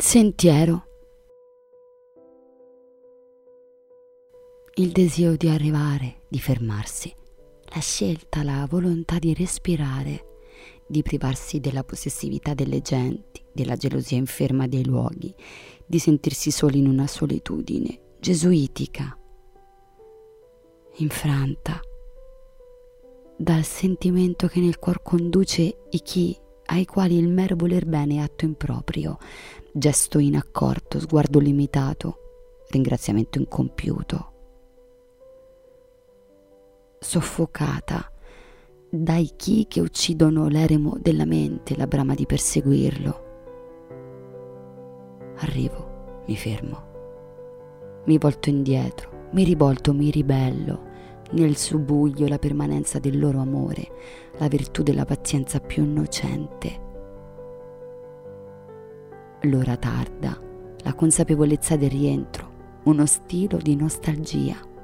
sentiero. Il desiderio di arrivare, di fermarsi, la scelta, la volontà di respirare, di privarsi della possessività delle genti, della gelosia inferma dei luoghi, di sentirsi soli in una solitudine gesuitica, infranta dal sentimento che nel cuor conduce i chi ai quali il mero voler bene è atto improprio, gesto inaccorto, sguardo limitato, ringraziamento incompiuto. Soffocata dai chi che uccidono l'eremo della mente, la brama di perseguirlo. Arrivo, mi fermo, mi volto indietro, mi rivolto, mi ribello, nel subbuglio la permanenza del loro amore, la virtù della pazienza più innocente. L'ora tarda, la consapevolezza del rientro, uno stilo di nostalgia.